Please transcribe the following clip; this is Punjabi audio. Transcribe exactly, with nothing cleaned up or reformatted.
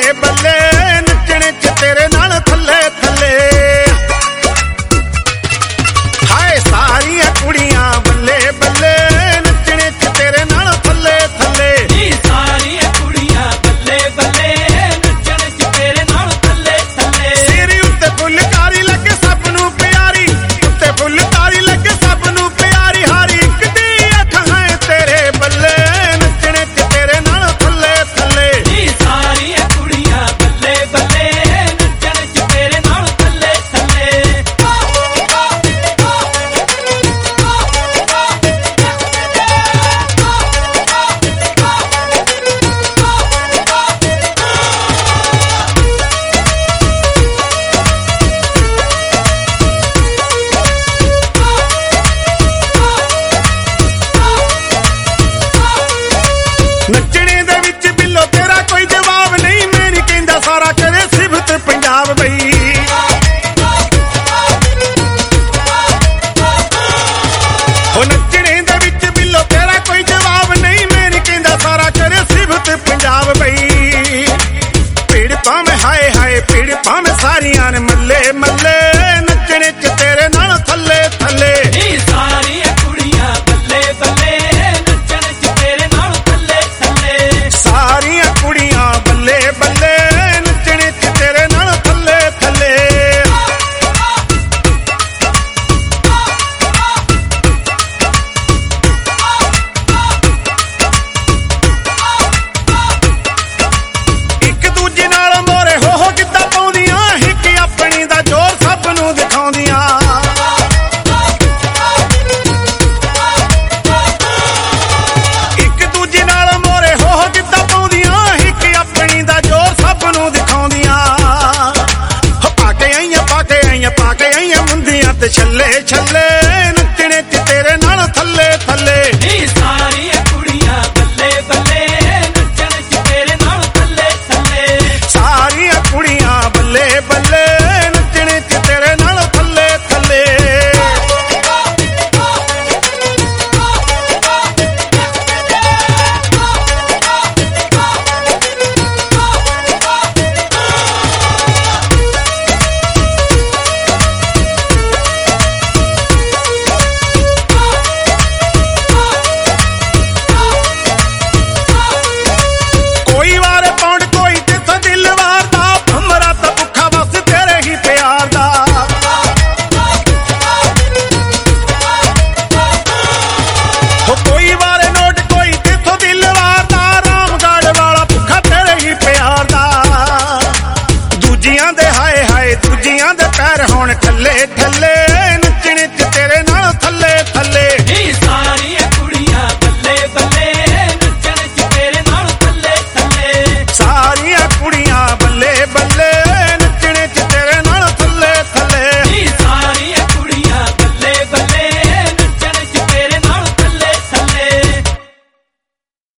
ਬੱਲੇ ਨੱਚਣੇ ਚ ਤੇਰੇ ਨਾਲ ਥੱਲੇ ਥੱਲੇ ਹਾਏ ਸਾਰੀਆਂ ਕੁੜੀਆਂ ਬੱਲੇ ਬੱਲੇ ਨੱਚਣੇ ਚ ਤੇਰੇ ਨਾਲ ਥੱਲੇ ਥੱਲੇ ਨੀ ਸਾਰੀਆਂ ਕੁੜੀਆਂ ਬੱਲੇ ਬੱਲੇ ਨੱਚਣ ਚ ਤੇਰੇ ਨਾਲ ਥੱਲੇ ਥੱਲੇ ਸਿਰ ਉੱਤੇ ਫੁੱਲਕਾਰੀ ਲੱਗੇ ਸਭ ਨੂੰ ਪਿਆਰੀ ਉੱਤੇ ਫੁੱਲਕਾਰੀ ਲੱਗੇ ਸਭ ਨੂੰ ਪਿਆਰੀ ਹਰ ਇੱਕ ਦੀ ਅੱਖਾਂ ਹੈ ਤੇਰੇ ਬੱਲੇ ਨੱਚਣੇ ਚ ਤੇਰੇ ਨਾਲ ਥੱਲੇ ਥੱਲੇ ਨੀ ਸਾਰੀਆਂ ਕੁੜੀਆਂ ਬੱਲੇ ਬੱਲੇ ਨੱਚਣ ਚ ਤੇਰੇ ਨਾਲ ਥੱਲੇ ਥੱਲੇ ਨੱਚਣੇ ਦੇ ਵਿੱਚ ਬਿੱਲੋ ਤੇਰਾ ਕੋਈ ਜਵਾਬ ਨਹੀਂ ਮੈਂ ਨਹੀਂ ਕਹਿੰਦਾ ਸਾਰਾ ਕਰੇ ਸਿਫਤ ਪੰਜਾਬ ਬਈ ਉਹ ਨੱਚਣੇ ਦੇ ਵਿੱਚ ਬਿੱਲੋ ਤੇਰਾ ਕੋਈ ਜਵਾਬ ਨਹੀਂ ਮੈਂ ਨਹੀਂ ਕਹਿੰਦਾ ਸਾਰਾ ਕਰੇ ਸਿਫਤ ਪੰਜਾਬ ਬਈ ਭੀੜ ਭਾਵੇਂ ਹਾਏ ਹਾਏ ਭੀੜ ਭਾਵੇਂ ਸਾਰੀਆਂ ਨੇ ਮੱਲੇ ਮੱਲੇ ਨੱਚਣੇ ਚ ਤੇਰੇ ਨਾਲ ਥੱਲੇ ਥੱਲੇ ਨੀ ਸਾਰੀਆਂ ਕੁੜੀਆਂ ਬੱਲੇ ਬੱਲੇ ਨੱਚਣ ਚ ਤੇਰੇ ਨਾਲ ਥੱਲੇ ਥੱਲੇ ਸਾਰੀਆਂ ਕੁੜੀਆਂ ਬੱਲੇ ਬੱਲੇ ਨੱਚਣੇ ਚ ਤੇਰੇ ਨਾਲ ਥੱਲੇ ਥੱਲੇ ਇੱਕ ਦੂਜੇ ਨਾਲ ਮੋਰੇ ਹੋ ਹੋ ਕਿੱਦਾਂ ਪਾਉਂਦੀਆਂ ਹਿੱਕ ਆਪਣੀ ਦਾ ਜ਼ੋਰ ਸਭ ਨੂੰ ਦਿਖਾਉਂਦੀਆਂ ਇੱਕ ਦੂਜੇ ਨਾਲ ਮੋਰੇ ਹੋ ਹੋ ਕਿੱਦਾਂ ਪਾਉਂਦੀਆਂ ਹਿੱਕ ਆਪਣੀ ਦਾ ਜ਼ੋਰ ਸਭ ਨੂੰ ਦਿਖਾਉਂਦੀਆਂ ਹੋ ਪਾ ਕੇ ਆਈਆਂ ਪਾ ਕੇ ਆਈਆਂ ਪਾ ਕੇ ਆਈਆਂ ਮੁੰਦੀਆਂ ਤੇ ਛੱਲੇ ਛੱਲੇ